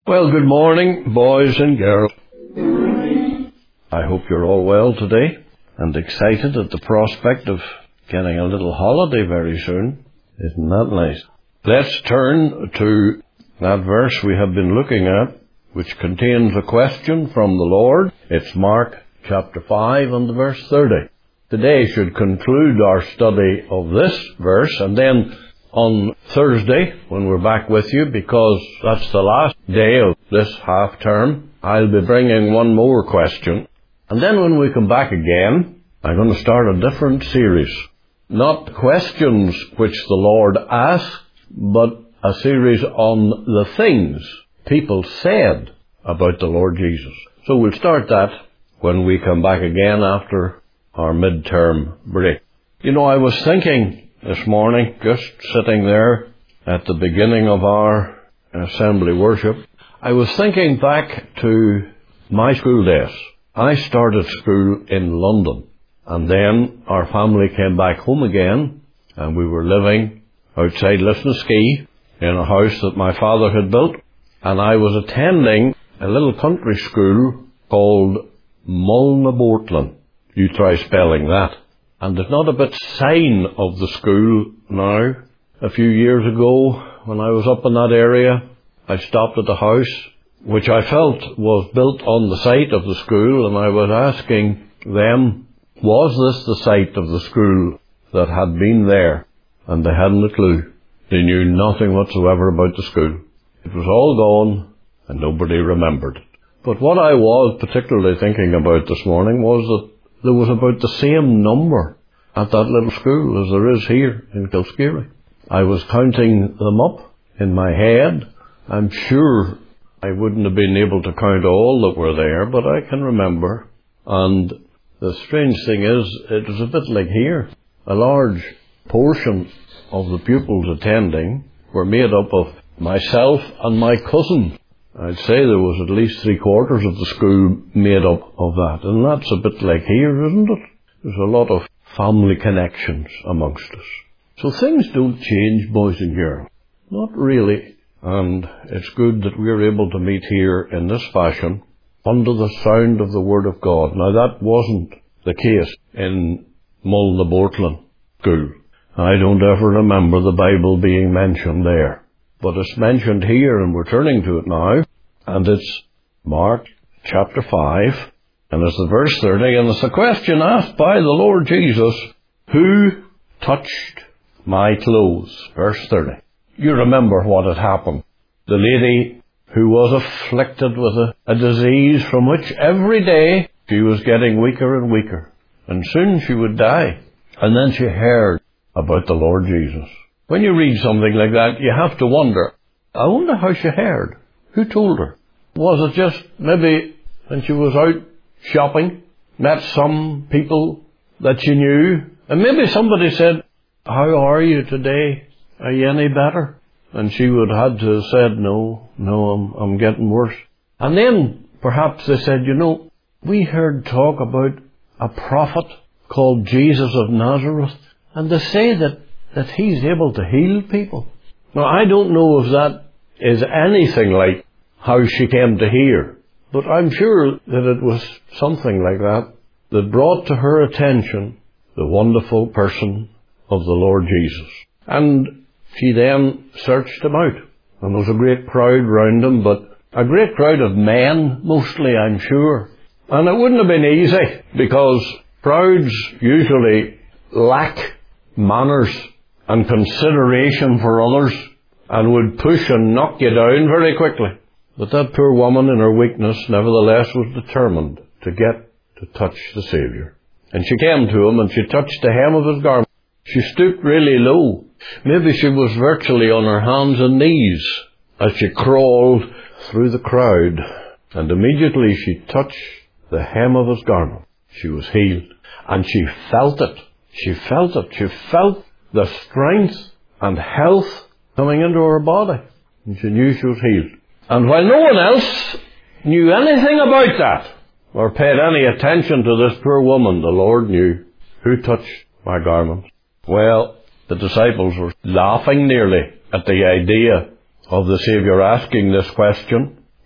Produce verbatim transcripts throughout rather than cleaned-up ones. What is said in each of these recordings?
Well, good morning, boys and girls. I hope you're all well today and excited at the prospect of getting a little holiday very soon. Isn't that nice? Let's turn to that verse we have been looking at, which contains a question from the Lord. It's Mark chapter five and the verse thirty. Today should conclude our study of this verse, and then on Thursday, when we're back with you, because that's the last day of this half term, I'll be bringing one more question. And then when we come back again, I'm going to start a different series. Not questions which the Lord asked, but a series on the things people said about the Lord Jesus. So we'll start that when we come back again after our midterm break. You know, I was thinking this morning, just sitting there at the beginning of our assembly worship, I was thinking back to my school days. I started school in London, and then our family came back home again, and we were living outside Lisnaskea in a house that my father had built, and I was attending a little country school called Mullinabortlan. You try spelling that. And there's not a bit sign of the school now. A few years ago, when I was up in that area, I stopped at the house, which I felt was built on the site of the school, and I was asking them, was this the site of the school that had been there? And they hadn't a clue. They knew nothing whatsoever about the school. It was all gone, and nobody remembered it. But what I was particularly thinking about this morning was that there was about the same number at that little school as there is here in Kilskeery. I was counting them up in my head. I'm sure I wouldn't have been able to count all that were there, but I can remember. And the strange thing is, it was a bit like here. A large portion of the pupils attending were made up of myself and my cousin. I'd say there was at least three quarters of the school made up of that. And that's a bit like here, isn't it? There's a lot of family connections amongst us. So things don't change, boys and girls. Not really. And it's good that we're able to meet here in this fashion under the sound of the Word of God. Now that wasn't the case in Mullinabortlan School. I don't ever remember the Bible being mentioned there. But it's mentioned here, and we're turning to it now, and it's Mark chapter five, and it's the verse thirty, and it's a question asked by the Lord Jesus, who touched my clothes? Verse thirty. You remember what had happened. The lady who was afflicted with a, a disease from which every day she was getting weaker and weaker, and soon she would die. And then she heard about the Lord Jesus. When you read something like that, you have to wonder, I wonder how she heard. Who told her? Was it just maybe when she was out shopping, met some people that she knew, and maybe somebody said, how are you today? Are you any better? And she would have had to have said, no, no, I'm, I'm getting worse. And then perhaps they said, you know, we heard talk about a prophet called Jesus of Nazareth, and they say that that he's able to heal people. Now, I don't know if that is anything like how she came to hear, but I'm sure that it was something like that that brought to her attention the wonderful person of the Lord Jesus. And she then searched him out. And there was a great crowd round him, but a great crowd of men, mostly, I'm sure. And it wouldn't have been easy, because crowds usually lack manners and consideration for others, and would push and knock you down very quickly. But that poor woman in her weakness nevertheless was determined to get to touch the Saviour. And she came to him and she touched the hem of his garment. She stooped really low. Maybe she was virtually on her hands and knees as she crawled through the crowd. And immediately she touched the hem of his garment. She was healed. And she felt it. She felt it. She felt the strength and health coming into her body. And she knew she was healed. And while no one else knew anything about that, or paid any attention to this poor woman, the Lord knew. Who touched my garment? Well, the disciples were laughing nearly at the idea of the Saviour asking this question.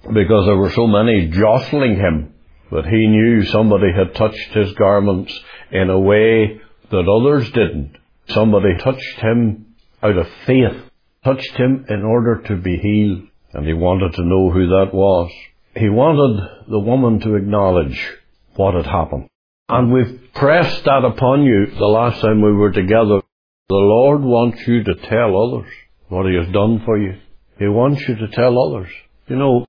because there were so many jostling him. But he knew somebody had touched his garments in a way that others didn't. Somebody touched him out of faith, touched him in order to be healed. And he wanted to know who that was. He wanted the woman to acknowledge what had happened. And we've pressed that upon you the last time we were together. The Lord wants you to tell others what he has done for you. He wants you to tell others. You know,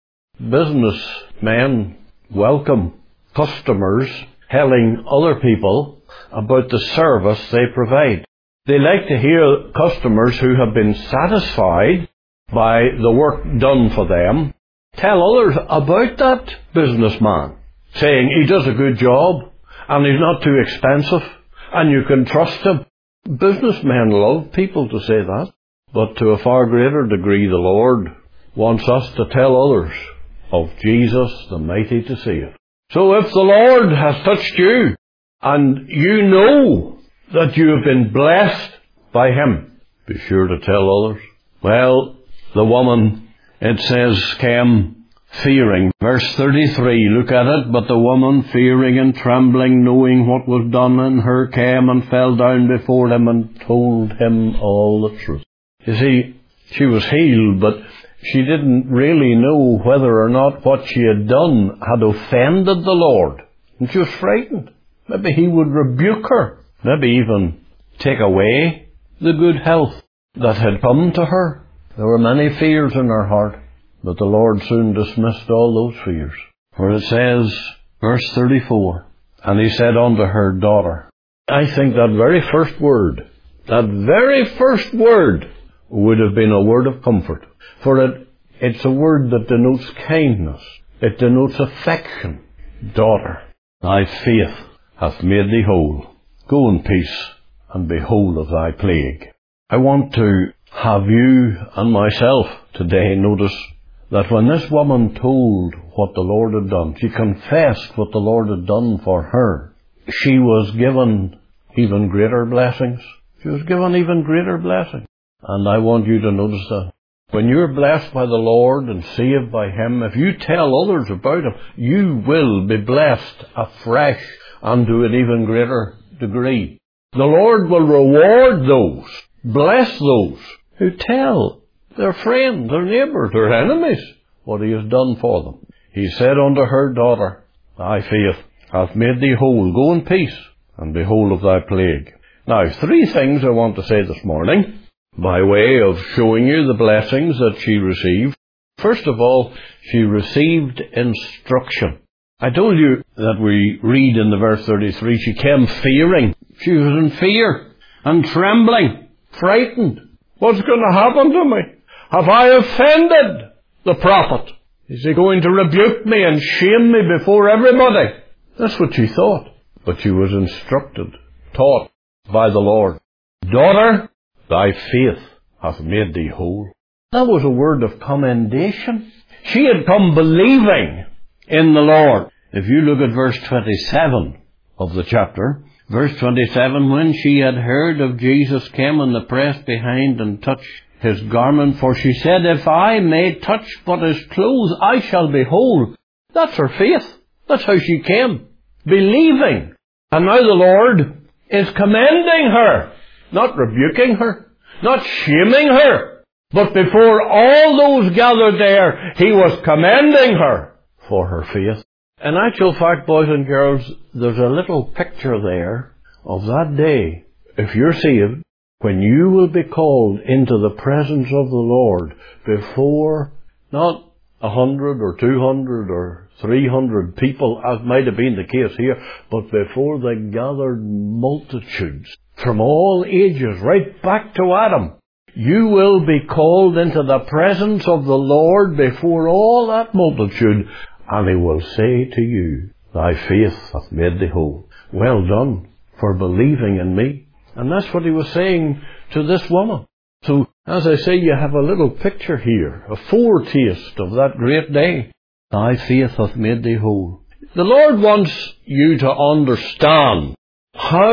businessmen welcome customers telling other people about the service they provide. They like to hear customers who have been satisfied by the work done for them tell others about that businessman, saying he does a good job and he's not too expensive and you can trust him. Businessmen love people to say that, but to a far greater degree the Lord wants us to tell others of Jesus, the mighty to save. So if the Lord has touched you, and you know that you have been blessed by him, be sure to tell others. Well, the woman, it says, came fearing. Verse thirty-three, look at it. But the woman, fearing and trembling, knowing what was done in her, came and fell down before him and told him all the truth. You see, she was healed, but she didn't really know whether or not what she had done had offended the Lord. And she was frightened. Maybe he would rebuke her. Maybe even take away the good health that had come to her. There were many fears in her heart, but the Lord soon dismissed all those fears. For it says, verse thirty-four, and he said unto her, daughter. I think that very first word, that very first word would have been a word of comfort. For it, it's a word that denotes kindness. It denotes affection. Daughter, thy faith hath made thee whole. Go in peace, and be whole of thy plague. I want to have you and myself today notice that when this woman told what the Lord had done, she confessed what the Lord had done for her, she was given even greater blessings. She was given even greater blessings. And I want you to notice that. When you're blessed by the Lord and saved by him, if you tell others about him, you will be blessed afresh and to an even greater degree. The Lord will reward those, bless those who tell their friends, their neighbours, their enemies what he has done for them. He said unto her, daughter, thy faith hath made thee whole. Go in peace, and be whole of thy plague. Now, three things I want to say this morning, by way of showing you the blessings that she received. First of all, she received instruction. I told you that we read in the verse thirty-three, she came fearing. She was in fear and trembling, frightened. What's going to happen to me? Have I offended the prophet? Is he going to rebuke me and shame me before everybody? That's what she thought. But she was instructed, taught by the Lord. Daughter, thy faith hath made thee whole. That was a word of commendation. She had come believing in the Lord. If you look at verse twenty-seven of the chapter, verse twenty-seven, when she had heard of Jesus, came in the press behind and touched his garment, for she said, if I may touch but his clothes, I shall be whole. That's her faith. That's how she came, believing. And now the Lord is commending her, not rebuking her, not shaming her. But before all those gathered there, he was commending her for her faith. In actual fact, boys and girls, there's a little picture there of that day, if you're saved, when you will be called into the presence of the Lord before not a hundred or two hundred or three hundred people, as might have been the case here, but before the gathered multitudes from all ages, right back to Adam. You will be called into the presence of the Lord before all that multitude, and he will say to you, thy faith hath made thee whole. Well done for believing in me. And that's what he was saying to this woman. So, as I say, you have a little picture here, a foretaste of that great day. Thy faith hath made thee whole. The Lord wants you to understand how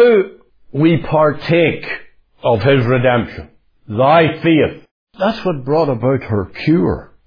we partake of his redemption. Thy faith. That's what brought about her cure.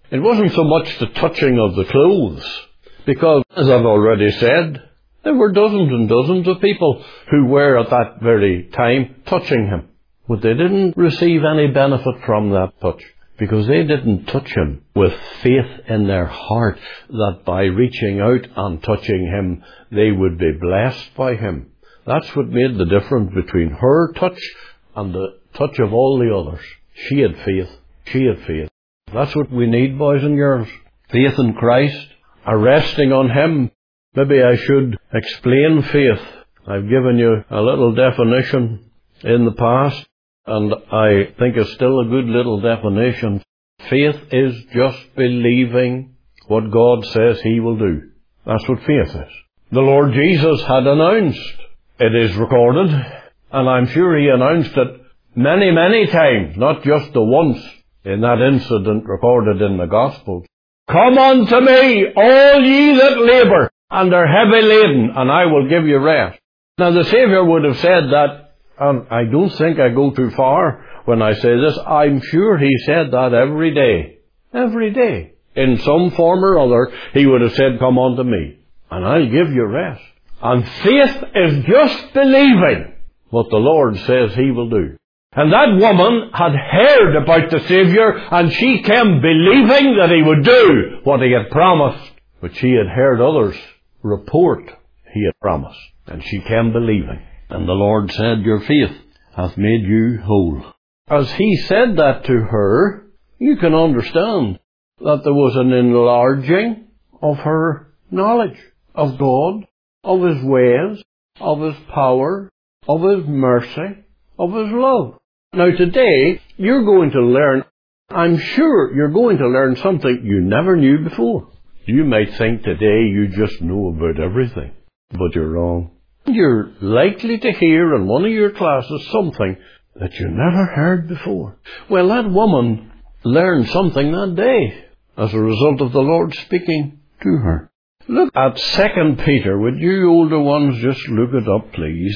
It wasn't so much the touching of the clothes, because, as I've already said, there were dozens and dozens of people who were at that very time touching him. But they didn't receive any benefit from that touch, because they didn't touch him with faith in their heart that by reaching out and touching him, they would be blessed by him. That's what made the difference between her touch and the touch of all the others. She had faith. She had faith. That's what we need, boys and girls. Faith in Christ, a resting on him. Maybe I should explain faith. I've given you a little definition in the past, and I think it's still a good little definition. Faith is just believing what God says he will do. That's what faith is. The Lord Jesus had announced, it is recorded, and I'm sure he announced it many, many times, not just the once in that incident recorded in the Gospels. Come unto me, all ye that labour and are heavy laden, and I will give you rest. Now the Saviour would have said that, and I don't think I go too far when I say this, I'm sure he said that every day. Every day. In some form or other, he would have said, come unto me, and I'll give you rest. And faith is just believing what the Lord says he will do. And that woman had heard about the Saviour, and she came believing that he would do what he had promised. But she had heard others report he had promised, and she came believing. And the Lord said, your faith hath made you whole. As he said that to her, you can understand that there was an enlarging of her knowledge of God, of his ways, of his power, of his mercy, of his love. Now today, you're going to learn, I'm sure you're going to learn something you never knew before. You might think today you just know about everything, but you're wrong. You're likely to hear in one of your classes something that you never heard before. Well, that woman learned something that day as a result of the Lord speaking to her. Look at Second Peter. Would you older ones just look it up, please?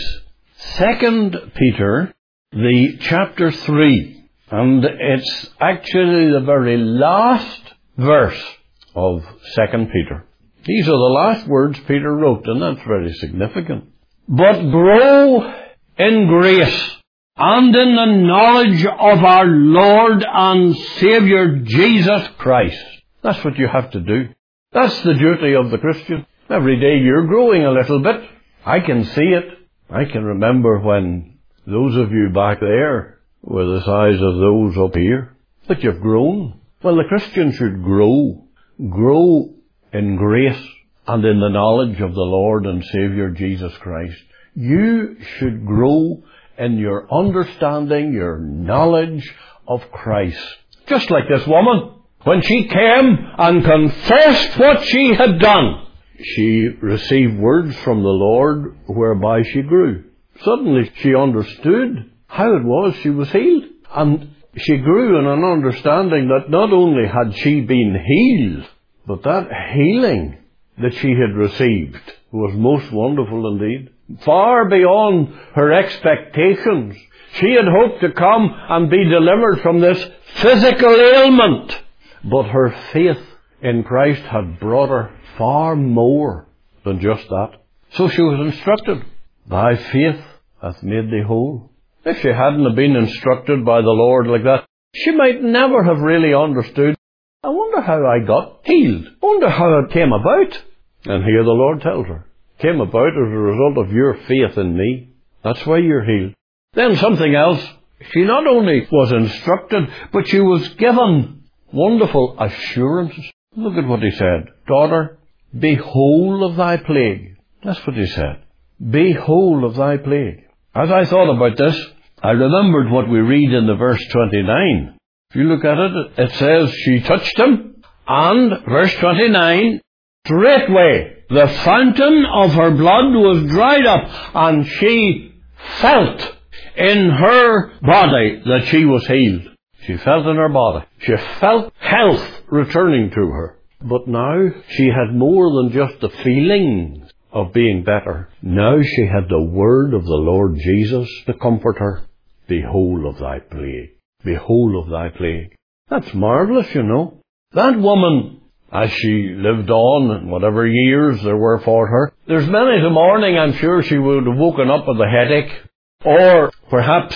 Second Peter, the chapter three, and it's actually the very last verse of Second Peter. These are the last words Peter wrote, and that's very significant. But grow in grace and in the knowledge of our Lord and Saviour Jesus Christ. That's what you have to do. That's the duty of the Christian. Every day you're growing a little bit. I can see it. I can remember when those of you back there were the size of those up here. But you've grown. Well, the Christian should grow. Grow in grace and in the knowledge of the Lord and Saviour Jesus Christ. You should grow in your understanding, your knowledge of Christ. Just like this woman. When she came and confessed what she had done, she received words from the Lord whereby she grew. Suddenly she understood how it was she was healed. And she grew in an understanding that not only had she been healed, but that healing that she had received was most wonderful indeed. Far beyond her expectations. She had hoped to come and be delivered from this physical ailment. But her faith in Christ had brought her far more than just that. So she was instructed, thy faith hath made thee whole. If she hadn't have been instructed by the Lord like that, she might never have really understood, I wonder how I got healed. I wonder how it came about. And here the Lord tells her, came about as a result of your faith in me. That's why you're healed. Then something else. She not only was instructed, but she was given wonderful assurances. Look at what he said. Daughter, be whole of thy plague. That's what he said. Be whole of thy plague. As I thought about this, I remembered what we read in the verse twenty-nine. If you look at it, it says, she touched him, and, verse twenty-nine, straightway the fountain of her blood was dried up, and she felt in her body that she was healed. She felt in her body. She felt health returning to her. But now she had more than just the feelings of being better. Now she had the word of the Lord Jesus to comfort her. Be whole of thy plague. Be whole of thy plague. That's marvellous, you know. That woman, as she lived on, and whatever years there were for her, there's many a morning I'm sure she would have woken up with a headache, or perhaps,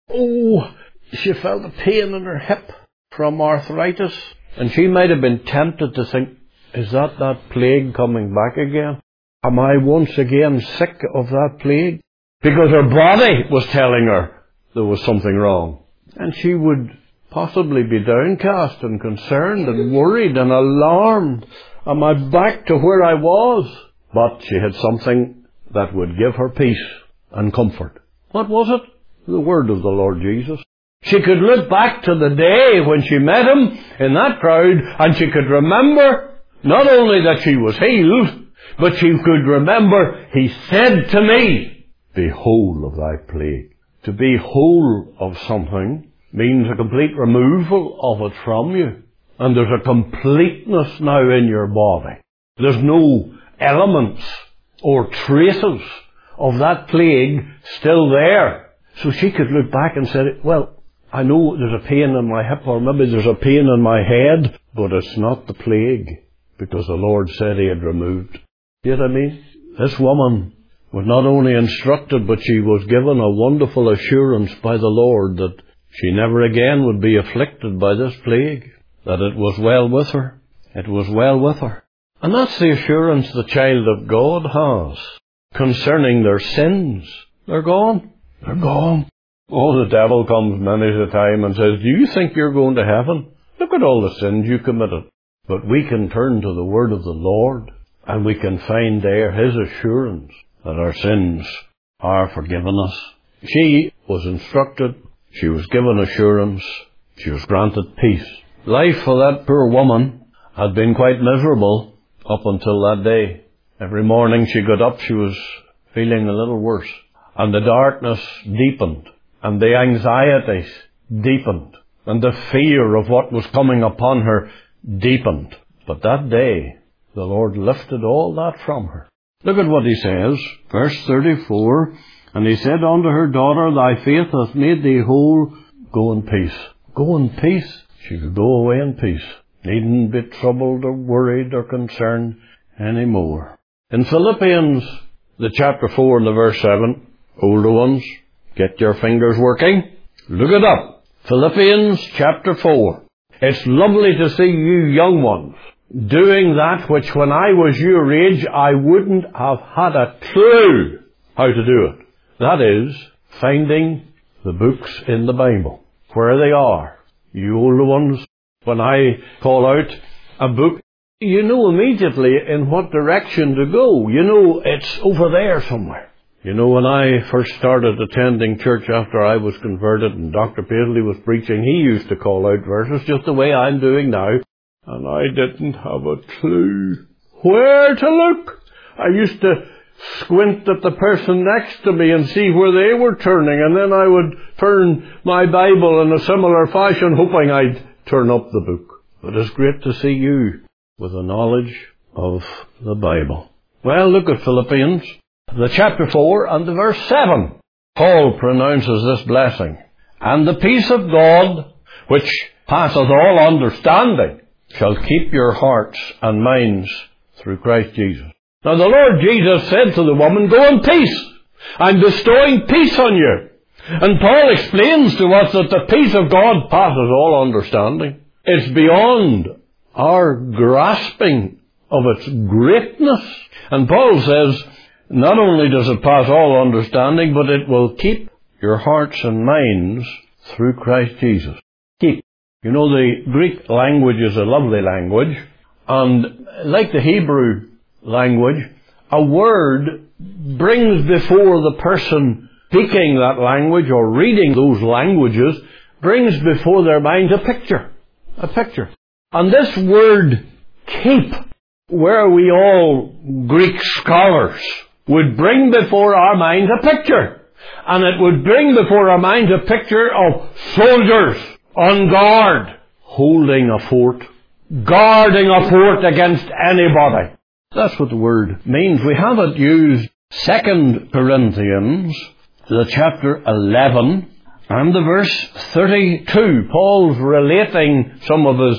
oh, she felt a pain in her hip from arthritis, and she might have been tempted to think, is that that plague coming back again? Am I once again sick of that plague? Because her body was telling her there was something wrong. And she would possibly be downcast and concerned and worried and alarmed. Am I back to where I was? But she had something that would give her peace and comfort. What was it? The word of the Lord Jesus. She could look back to the day when she met him in that crowd, and she could remember not only that she was healed, but she could remember, he said to me, be whole of thy plague. To be whole of something means a complete removal of it from you. And there's a completeness now in your body. There's no elements or traces of that plague still there. So she could look back and say, well, I know there's a pain in my hip, or maybe there's a pain in my head, but it's not the plague, because the Lord said he had removed. You know what I mean? This woman was not only instructed, but she was given a wonderful assurance by the Lord that she never again would be afflicted by this plague, that it was well with her. It was well with her. And that's the assurance the child of God has concerning their sins. They're gone. They're gone. Oh, the devil comes many a time and says, do you think you're going to heaven? Look at all the sins you committed. But we can turn to the word of the Lord, and we can find there his assurance that our sins are forgiven us. She was instructed. She was given assurance. She was granted peace. Life for that poor woman had been quite miserable up until that day. Every morning she got up, she was feeling a little worse. And the darkness deepened. And the anxieties deepened. And the fear of what was coming upon her deepened. But that day, the Lord lifted all that from her. Look at what he says, verse thirty-four. And he said unto her, daughter, thy faith hath made thee whole. Go in peace. Go in peace. She could go away in peace. Needn't be troubled or worried or concerned any more. In Philippians, the chapter four and the verse seven, older ones, get your fingers working. Look it up. Philippians chapter four. It's lovely to see you young ones doing that which when I was your age I wouldn't have had a clue how to do it. That is, finding the books in the Bible, where they are. You older ones, when I call out a book, you know immediately in what direction to go. You know it's over there somewhere. You know, when I first started attending church after I was converted and Doctor Paisley was preaching, he used to call out verses just the way I'm doing now. And I didn't have a clue where to look. I used to squint at the person next to me and see where they were turning, and then I would turn my Bible in a similar fashion, hoping I'd turn up the book. But it's great to see you with a knowledge of the Bible. Well, look at Philippians, the chapter four and the verse seven. Paul pronounces this blessing. And the peace of God, which passeth all understanding, shall keep your hearts and minds through Christ Jesus. Now the Lord Jesus said to the woman, go in peace. I'm bestowing peace on you. And Paul explains to us that the peace of God passes all understanding. It's beyond our grasping of its greatness. And Paul says, not only does it pass all understanding, but it will keep your hearts and minds through Christ Jesus. Keep. You know, the Greek language is a lovely language, and like the Hebrew language, a word brings before the person speaking that language or reading those languages, brings before their mind a picture. A picture. And this word, keep, where we all Greek scholars would bring before our minds a picture. And it would bring before our minds a picture of soldiers on guard, holding a fort, guarding a fort against anybody. That's what the word means. We have it used Second Corinthians, the chapter eleven, and the verse thirty-two. Paul's relating some of his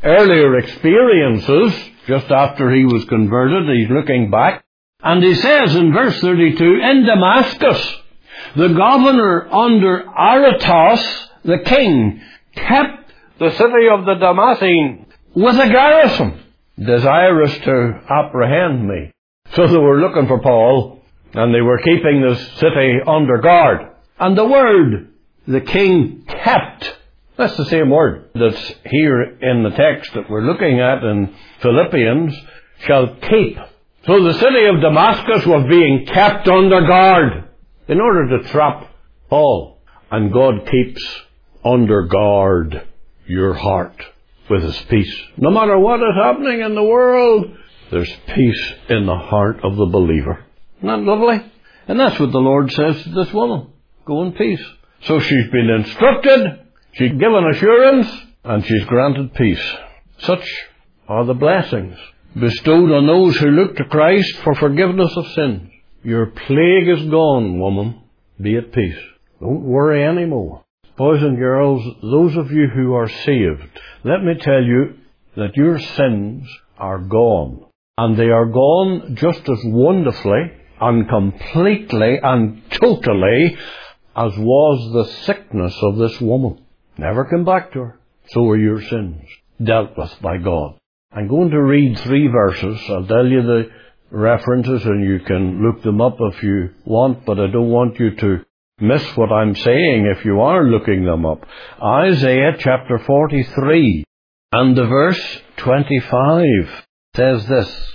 earlier experiences just after he was converted. He's looking back. And he says in verse thirty-two, in Damascus, the governor under Aretas, the king, kept the city of the Damascene with a garrison, desirous to apprehend me. So they were looking for Paul, and they were keeping the city under guard. And the word, the king kept, that's the same word that's here in the text that we're looking at in Philippians, shall keep. So the city of Damascus was being kept under guard in order to trap Paul. And God keeps under guard your heart with His peace. No matter what is happening in the world, there's peace in the heart of the believer. Isn't that lovely? And that's what the Lord says to this woman. Go in peace. So she's been instructed, she's given assurance, and she's granted peace. Such are the blessings bestowed on those who look to Christ for forgiveness of sins. Your plague is gone, woman. Be at peace. Don't worry anymore. Boys and girls, those of you who are saved, let me tell you that your sins are gone. And they are gone just as wonderfully and completely and totally as was the sickness of this woman. Never come back to her. So are your sins dealt with by God. I'm going to read three verses. I'll tell you the references and you can look them up if you want, but I don't want you to miss what I'm saying if you are looking them up. Isaiah chapter forty-three and the verse twenty-five says this,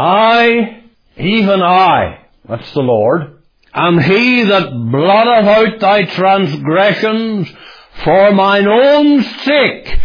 I, even I, that's the Lord, am He that blotteth out thy transgressions for mine own sake,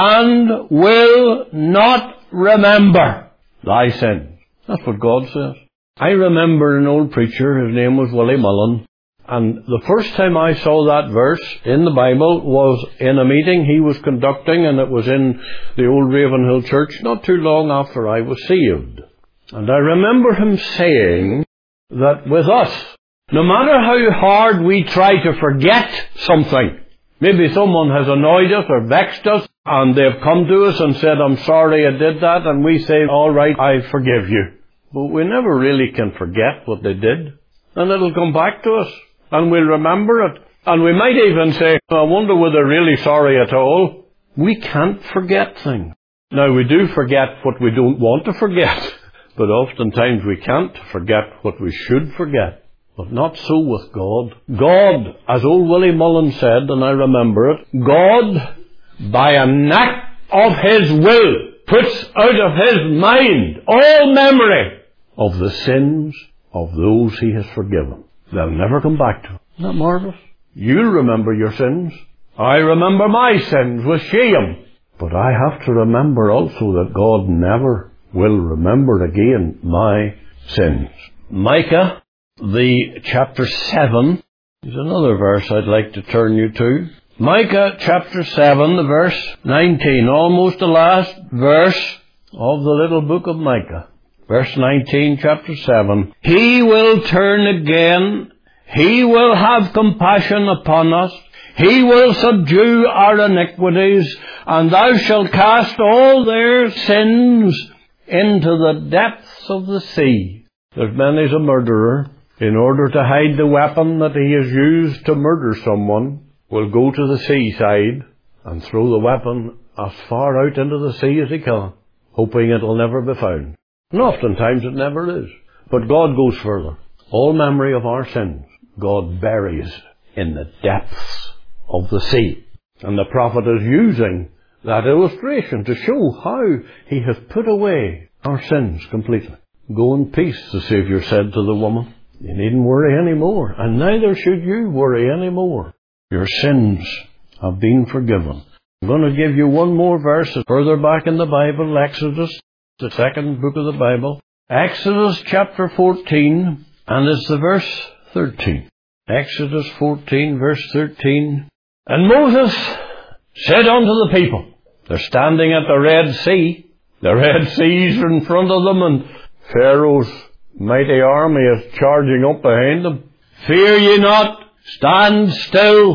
and will not remember thy sins. That's what God says. I remember an old preacher, his name was Willie Mullen, and the first time I saw that verse in the Bible was in a meeting he was conducting, and it was in the old Ravenhill Church not too long after I was saved. And I remember him saying that with us, no matter how hard we try to forget something, maybe someone has annoyed us or vexed us, and they've come to us and said, I'm sorry I did that, and we say, all right, I forgive you. But we never really can forget what they did, and it'll come back to us, and we'll remember it. And we might even say, I wonder were they really sorry at all? We can't forget things. Now, we do forget what we don't want to forget, but oftentimes we can't forget what we should forget. But not so with God. God, as old Willie Mullen said, and I remember it, God, by an act of His will, puts out of His mind all memory of the sins of those He has forgiven. They'll never come back to Him. Isn't that marvelous? You'll remember your sins. I remember my sins with shame. But I have to remember also that God never will remember again my sins. Micah, the chapter seven, is another verse I'd like to turn you to. Micah chapter seven, the verse nineteen, almost the last verse of the little book of Micah. Verse nineteen, chapter seven. He will turn again, He will have compassion upon us, He will subdue our iniquities, and thou shalt cast all their sins into the depths of the sea. There's many's a murderer, in order to hide the weapon that he has used to murder someone, will go to the seaside and throw the weapon as far out into the sea as he can, hoping it'll never be found. And oftentimes it never is. But God goes further. All memory of our sins, God buries in the depths of the sea. And the prophet is using that illustration to show how He has put away our sins completely. Go in peace, the Saviour said to the woman. You needn't worry any more, and neither should you worry any more. Your sins have been forgiven. I'm going to give you one more verse further back in the Bible, Exodus, the second book of the Bible. Exodus chapter fourteen, and it's the verse thirteen. Exodus fourteen, verse thirteen. And Moses said unto the people, they're standing at the Red Sea. The Red Sea's in front of them, and Pharaoh's mighty army is charging up behind them. Fear ye not, stand still,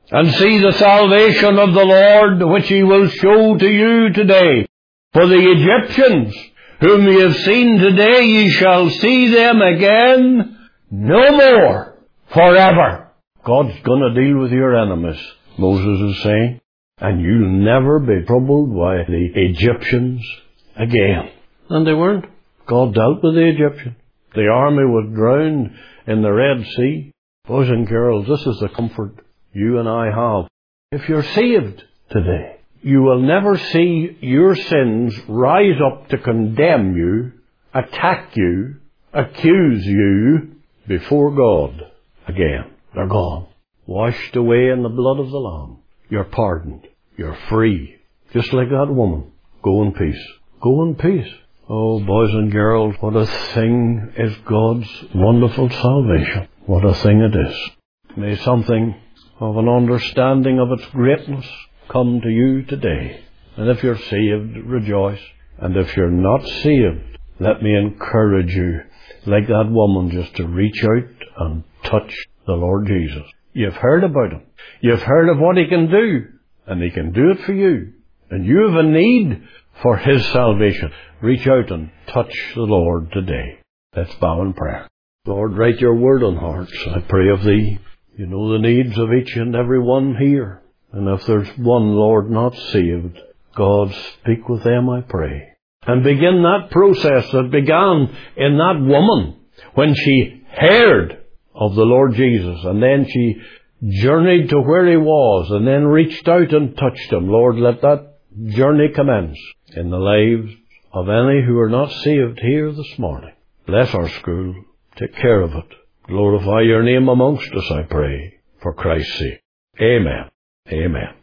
and see the salvation of the Lord, which he will show to you today. For the Egyptians, whom ye have seen today, ye shall see them again no more, forever. God's going to deal with your enemies, Moses is saying, and you'll never be troubled by the Egyptians again. And they weren't. God dealt with the Egyptians. The army was drowned in the Red Sea. Boys and girls, this is the comfort you and I have. If you're saved today, you will never see your sins rise up to condemn you, attack you, accuse you before God again. They're gone. Washed away in the blood of the Lamb. You're pardoned. You're free. Just like that woman. Go in peace. Go in peace. Oh, boys and girls, what a thing is God's wonderful salvation. What a thing it is. May something of an understanding of its greatness come to you today. And if you're saved, rejoice. And if you're not saved, let me encourage you, like that woman, just to reach out and touch the Lord Jesus. You've heard about him. You've heard of what he can do. And he can do it for you. And you have a need for his salvation. Reach out and touch the Lord today. Let's bow in prayer. Lord, write your word on hearts, I pray of thee. You know the needs of each and every one here. And if there's one, Lord, not saved, God, speak with them, I pray. And begin that process that began in that woman when she heard of the Lord Jesus, and then she journeyed to where he was, and then reached out and touched him. Lord, let that journey commence in the lives of any who are not saved here this morning. Bless our school. Take care of it. Glorify your name amongst us, I pray, for Christ's sake. Amen. Amen.